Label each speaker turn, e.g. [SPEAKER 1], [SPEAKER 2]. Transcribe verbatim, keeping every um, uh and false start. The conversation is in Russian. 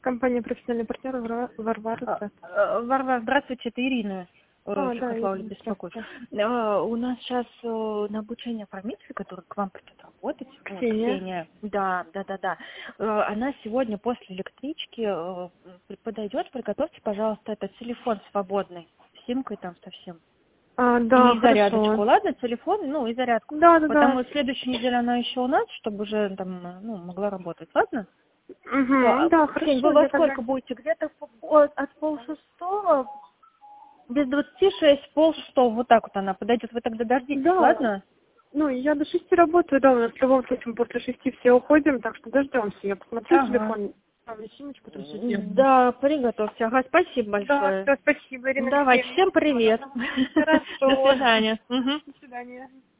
[SPEAKER 1] Компания «Профессиональный партнер», Варвара, Варвара, здравствуйте.
[SPEAKER 2] А, э, Варвара, здравствуйте, это Ирина.
[SPEAKER 1] А, да,
[SPEAKER 2] Чехославля
[SPEAKER 1] Ирина,
[SPEAKER 2] беспокоит.
[SPEAKER 1] здравствуйте.
[SPEAKER 2] А, У нас сейчас на обучение оформителя, который к вам придет работать, вот,
[SPEAKER 1] Ксения.
[SPEAKER 2] Ксения, да, да, да, да. Э, Она сегодня после электрички э, подойдет, приготовьте, пожалуйста, этот телефон свободный, с симкой там совсем.
[SPEAKER 1] А, да,
[SPEAKER 2] И зарядочку,
[SPEAKER 1] хорошо.
[SPEAKER 2] ладно, телефон, ну и зарядку.
[SPEAKER 1] Да, да, да.
[SPEAKER 2] Потому что следующей неделе она еще у нас, чтобы уже там, ну, могла работать, ладно?
[SPEAKER 1] Угу,
[SPEAKER 2] А,
[SPEAKER 1] да,
[SPEAKER 2] Ксень,
[SPEAKER 1] хорошо,
[SPEAKER 2] вы во
[SPEAKER 1] я тогда...
[SPEAKER 2] сколько будете? Где-то по- от, от полшестого, без двадцати шесть, полшестого, вот так вот она подойдет. Вы тогда дождитесь,
[SPEAKER 1] Да,
[SPEAKER 2] ладно?
[SPEAKER 1] ну, я до шести работаю, да, у нас в любом случае после шести все уходим, так что дождемся. Я посмотрю
[SPEAKER 2] Ага.
[SPEAKER 1] телефон, ставлю симочку, там все сделаю.
[SPEAKER 2] Да, приготовьте. Ага, спасибо
[SPEAKER 1] Да,
[SPEAKER 2] большое.
[SPEAKER 1] все, спасибо, Ирина
[SPEAKER 2] Давайте,
[SPEAKER 1] Алексеевна.
[SPEAKER 2] всем привет. До
[SPEAKER 1] Хорошо.
[SPEAKER 2] свидания. Мгм.
[SPEAKER 1] До свидания.